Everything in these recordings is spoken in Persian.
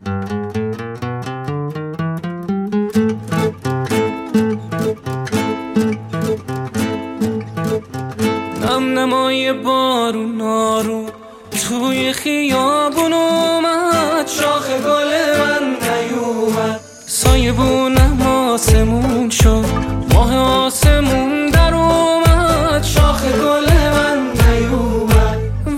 نم نمای بارون آروم توی خیابون اومد، شاخ گل من نیومد، سایبونم آسمون شد، ماه آسمون در اومد، شاخ گل من نیومد.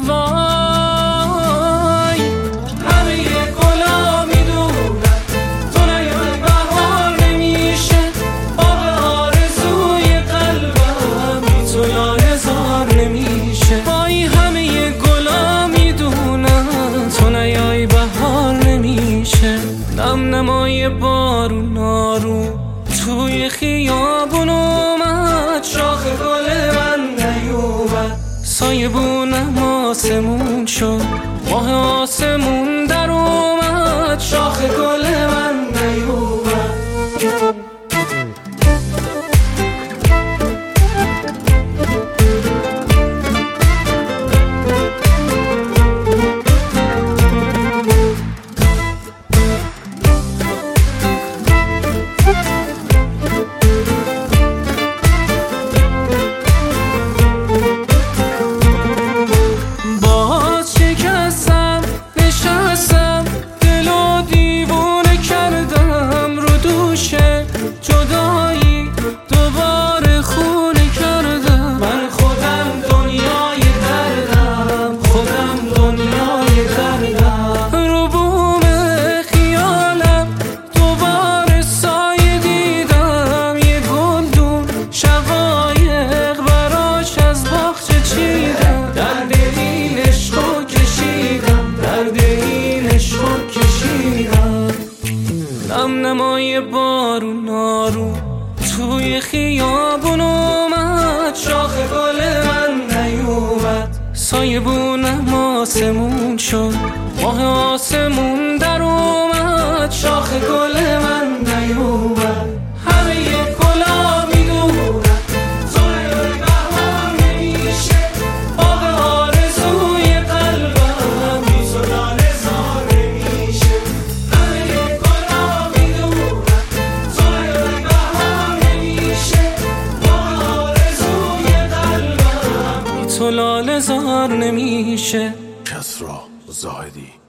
وای همه گلا میدونن تو نیای بهار نمیشه، باغ آرزوی قلبم بی تو لاله‌زار نمیشه. وای همه گلا میدونن تو نیای بهار نمیشه. نم نمای بارون آروم توی خیابون اومد، شاخ گل من نیومد، سایبونم آسمون شد، ماه آسمون در اومد، شاخ گل من نیومد. جدایی دوباره خونه کردم، من خودم دنیای دردم، خودم دنیای دردم. رو بوم خیالم دوباره سایه دیدم، یه گلدون شقایق براش از باغچه چیدم، درد این عشقو کشیدم، درد این عشقو کشیدم. نم نمای بارون آروم توی خیابون اومد، شاخ گل من نیومد، سایبونم آسمون شد، ماه آسمون در اومد، شاخ گل من نیومد. همه گلا میدونن تو نیای بهار نمیشه، باغ آرزوی قلبم بی تو لاله‌زار نمیشه. تو لاله‌زار نمیشه. کسری زاهدی.